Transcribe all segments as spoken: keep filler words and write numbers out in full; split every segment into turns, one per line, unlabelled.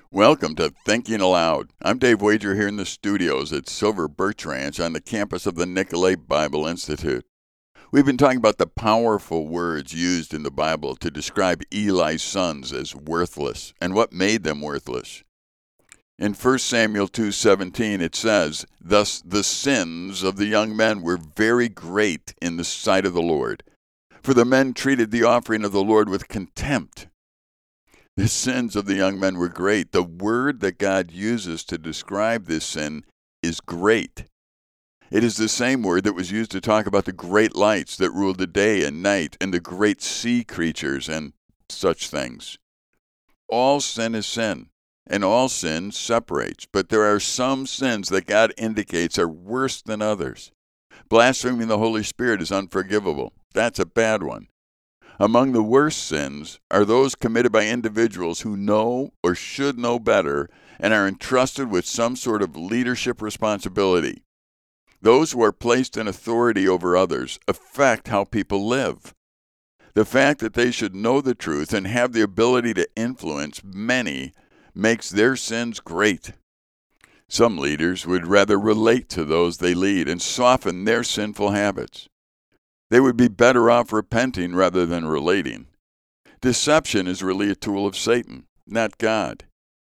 Welcome to Thinking Aloud. I'm Dave Wager here in the studios at Silver Birch Ranch on the campus of the Nicolet Bible Institute. We've been talking about the powerful words used in the Bible to describe Eli's sons as worthless and what made them worthless. In First Samuel two seventeen it says, "Thus the sins of the young men were very great in the sight of the Lord, for the men treated the offering of the Lord with contempt." The sins of the young men were great. The word that God uses to describe this sin is great. It is the same word that was used to talk about the great lights that ruled the day and night and the great sea creatures and such things. All sin is sin, and all sin separates, but there are some sins that God indicates are worse than others. Blaspheming the Holy Spirit is unforgivable. That's a bad one. Among the worst sins are those committed by individuals who know or should know better and are entrusted with some sort of leadership responsibility. Those who are placed in authority over others affect how people live. The fact that they should know the truth and have the ability to influence many makes their sins great. Some leaders would rather relate to those they lead and soften their sinful habits. They would be better off repenting rather than relating. Deception is really a tool of Satan, not God.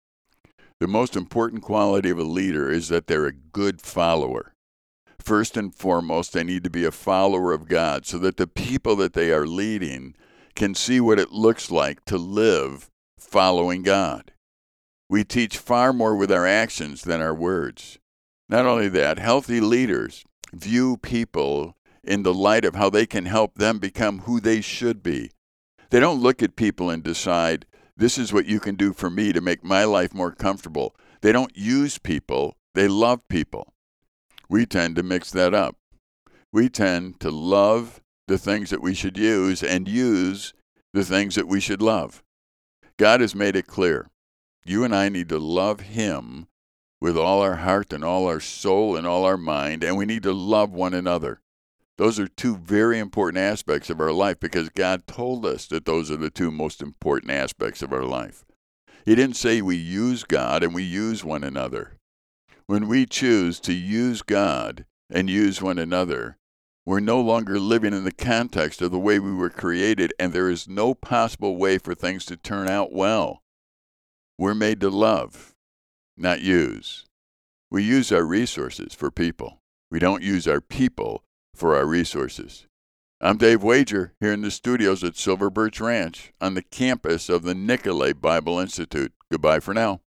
The most important quality of a leader is that they're a good follower. First and foremost, they need to be a follower of God so that the people that they are leading can see what it looks like to live following God. We teach far more with our actions than our words. Not only that, healthy leaders view people in the light of how they can help them become who they should be. They don't look at people and decide, this is what you can do for me to make my life more comfortable. They don't use people, they love people. We tend to mix that up. We tend to love the things that we should use and use the things that we should love. God has made it clear. You and I need to love Him with all our heart and all our soul and all our mind, and we need to love one another. Those are two very important aspects of our life because God told us that those are the two most important aspects of our life. He didn't say we use God and we use one another. When we choose to use God and use one another, we're no longer living in the context of the way we were created, and there is no possible way for things to turn out well. We're made to love, not use. We use our resources for people. We don't use our people for our resources. I'm Dave Wager here in the studios at Silver Birch Ranch on the campus of the Nicolet Bible Institute. Goodbye for now.